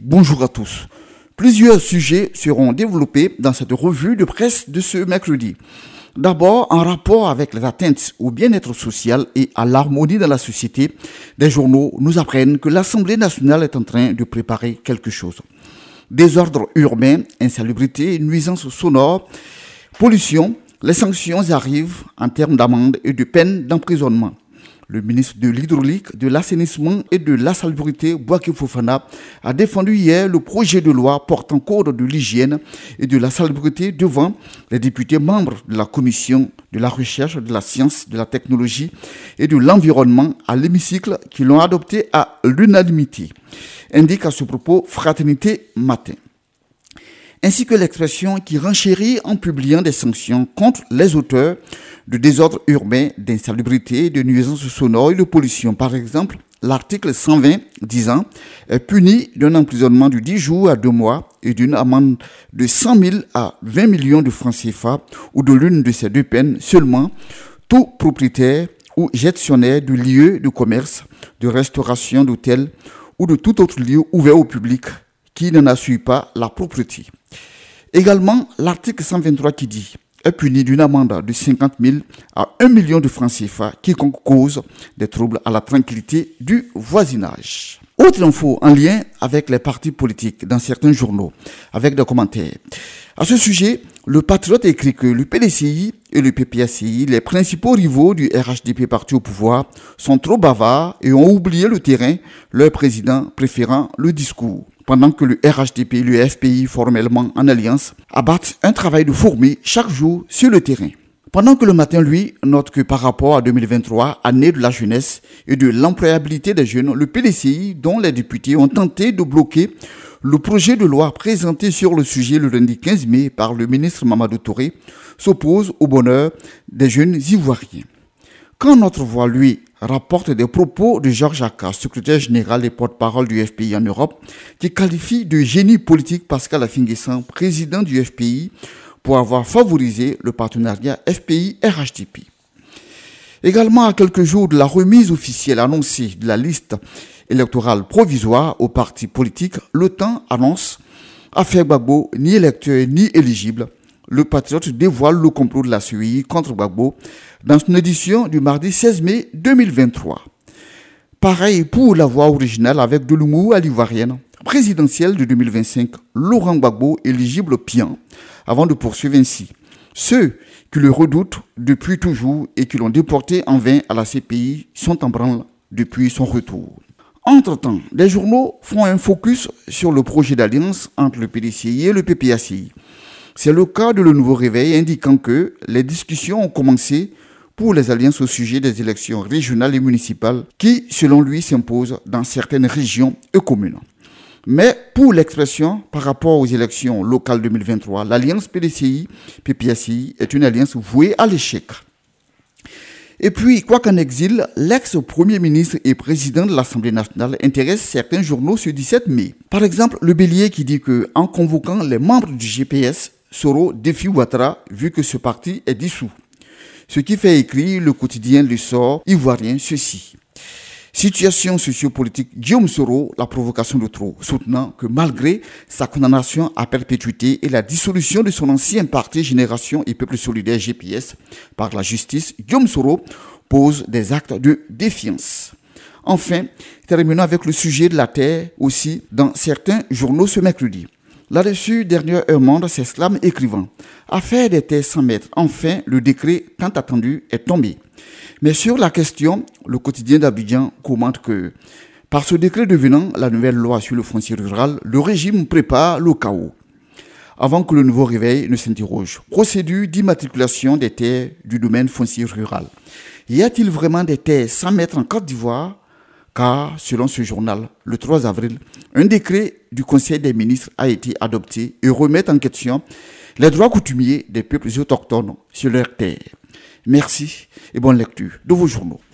bonjour à tous. Plusieurs sujets seront développés dans cette revue de presse de ce mercredi. D'abord, en rapport avec les atteintes au bien-être social et à l'harmonie dans la société, des journaux nous apprennent que l'Assemblée nationale est en train de préparer quelque chose. Désordre urbain, insalubrité, nuisances sonores, pollution, les sanctions arrivent en termes d'amende et de peine d'emprisonnement. Le ministre de l'Hydraulique, de l'Assainissement et de la Salubrité, Bouaké Fofana, a défendu hier le projet de loi portant code de l'hygiène et de la salubrité devant les députés membres de la Commission de la recherche, de la science, de la technologie et de l'environnement à l'hémicycle qui l'ont adopté à l'unanimité, indique à ce propos Fraternité Matin. Ainsi que l'expression qui renchérit en publiant des sanctions contre les auteurs de désordre urbain, d'insalubrité, de nuisances sonores et de pollution. Par exemple, l'article 120 disant est puni d'un emprisonnement de 10 jours à 2 mois et d'une amende de 100 000 à 20 millions de francs CFA ou de l'une de ces deux peines seulement tout propriétaire ou gestionnaire de lieux de commerce, de restauration, d'hôtels ou de tout autre lieu ouvert au public qui n'en assure pas la propriété. Également, l'article 123 qui dit est puni d'une amende de 50 000 à 1 million de francs CFA quiconque cause des troubles à la tranquillité du voisinage. Autre info en lien avec les partis politiques dans certains journaux, avec des commentaires. À ce sujet, le Patriote écrit que le PDCI et le PPACI, les principaux rivaux du RHDP parti au pouvoir, sont trop bavards et ont oublié le terrain, leur président préférant le discours. Pendant que le RHDP et le FPI, formellement en alliance, abattent un travail de fourmi chaque jour sur le terrain. Pendant que le Matin, lui, note que par rapport à 2023, année de la jeunesse et de l'employabilité des jeunes, le PDCI, dont les députés ont tenté de bloquer le projet de loi présenté sur le sujet le lundi 15 mai par le ministre Mamadou Touré, s'oppose au bonheur des jeunes ivoiriens. Quand Notre Voix, lui, rapporte des propos de Georges Akka, secrétaire général et porte-parole du FPI en Europe, qui qualifie de génie politique Pascal Affi-N'Guessan, président du FPI, pour avoir favorisé le partenariat FPI-RHDP. Également, à quelques jours de la remise officielle annoncée de la liste électorale provisoire aux partis politiques, le temps annonce affaire Gbagbo ni électeur ni éligible. Le Patriote dévoile le complot de la CEI contre Gbagbo dans une édition du mardi 16 mai 2023. Pareil pour la voix originale avec de l'humour à l'ivoirienne. Présidentielle de 2025, Laurent Gbagbo éligible pian, avant de poursuivre ainsi. Ceux qui le redoutent depuis toujours et qui l'ont déporté en vain à la CPI sont en branle depuis son retour. Entre-temps, les journaux font un focus sur le projet d'alliance entre le PDCI et le PPACI. C'est le cas de Le Nouveau Réveil indiquant que les discussions ont commencé pour les alliances au sujet des élections régionales et municipales qui, selon lui, s'imposent dans certaines régions et communes. Mais pour l'expression par rapport aux élections locales 2023, l'alliance PDCI-PPACI est une alliance vouée à l'échec. Et puis, quoi qu'en exil, l'ex-premier ministre et président de l'Assemblée nationale intéresse certains journaux ce 17 mai. Par exemple, Le Bélier qui dit qu'en convoquant les membres du GPS, Soro défie Ouattara vu que ce parti est dissous. Ce qui fait écrire le quotidien Le Sort ivoirien ceci. Situation sociopolitique, Guillaume Soro, la provocation de trop, soutenant que malgré sa condamnation à perpétuité et la dissolution de son ancien parti Génération et Peuple Solidaire GPS par la justice, Guillaume Soro pose des actes de défiance. Enfin, terminons avec le sujet de la terre aussi dans certains journaux ce mercredi. Là-dessus, Dernière Heure Monde s'exclame écrivant « Affaire des terres 100 mètres, enfin le décret tant attendu est tombé ». Mais sur la question, le quotidien d'Abidjan commente que par ce décret devenant la nouvelle loi sur le foncier rural, le régime prépare le chaos. Avant que le Nouveau Réveil ne s'interroge, procédure d'immatriculation des terres du domaine foncier rural. Y a-t-il vraiment des terres 100 mètres en Côte d'Ivoire ? Car, selon ce journal, le 3 avril, un décret du Conseil des ministres a été adopté et remet en question les droits coutumiers des peuples autochtones sur leurs terres. Merci et bonne lecture de vos journaux.